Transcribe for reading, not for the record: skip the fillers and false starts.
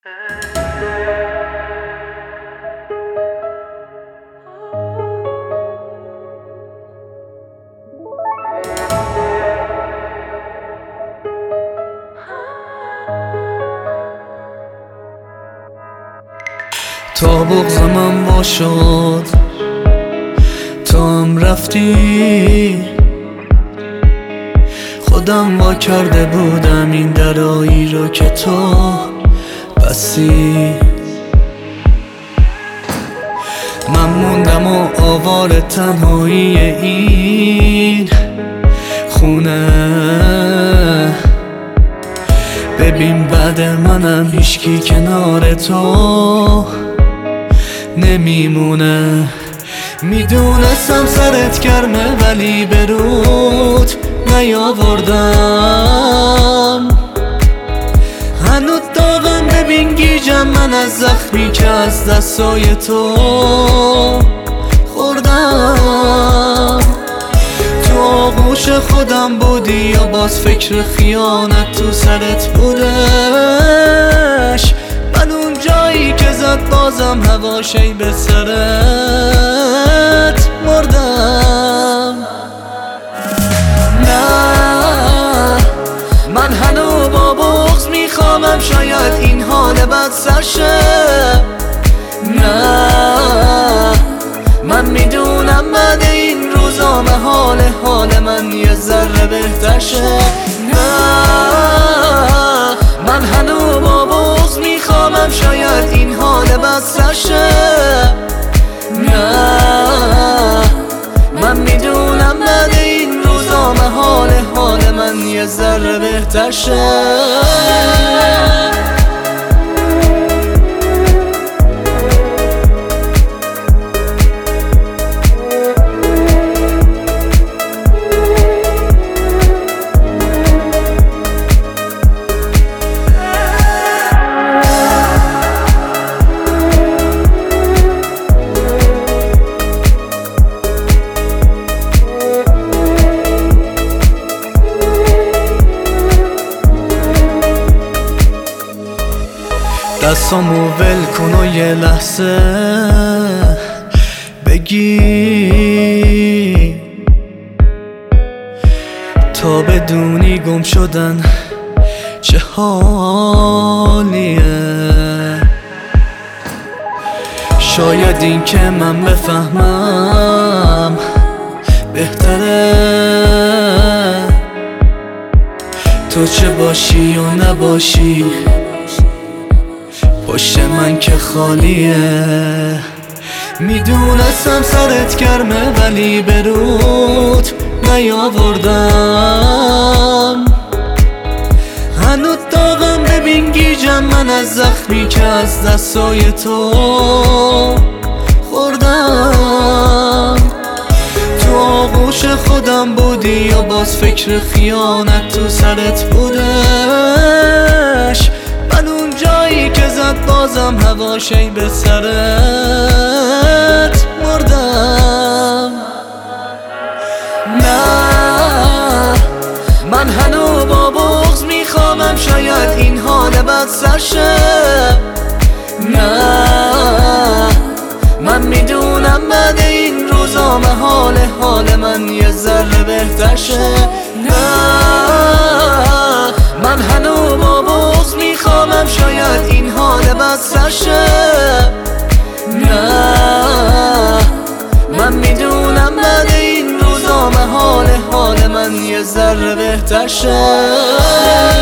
تا بغض من وا شد تو هم رفتی، خودم وا کرده بودم این درایی رو که تو بستی. من موندم و آوار تنهایی این خونه. ببین بعد منم هیچکی کنار تو نمیمونه. میدونستم سرت گرمه ولی به رود نیاوردم. هنوز داغم ببین گیجم من از زخمی که از دستای تو خوردم. تو آغوش خودم بودی یا باز فکر خیانت تو سرت بودش؟ من اون جایی که زد بازم هواشی به سرت مردم. نه من هنو با بغض میخوامم شاید این حال بد سر شه. نه من میدونم بعد این روزا حال من یه ذره بهتر شه. نه من هنو با بغض میخوامم شاید این حال بد سر شه. نه من میدونم بعد این روزا حال من یه ذره بهتر شه. دستامو ول کن و یه لحظه بگی تا بدونی گم شدن چه حالیه. شاید این که من بفهمم بهتره تو چه باشی و نباشی پشت من که خالیه. میدونستم سرت گرمه ولی به رود نیاوردم. هنوز داغم ببین گیجم من از زخمی که از دستای تو خوردم. تو آغوش خودم بودی یا باز فکر خیانت تو سرت بودش؟ من اون جایی که زد بازم هواشی به سرت مردم. نه من هنو با بغض میخوامم شاید این حال بد سر شه. نه من میدونم بعد این روزا حال من یه ذره بهتر شه. نه من هنو با بغض میخوامم شاید این حال بد سر شه. نه من میدونم بعد این روزا حال من یه ذره بهتر شه.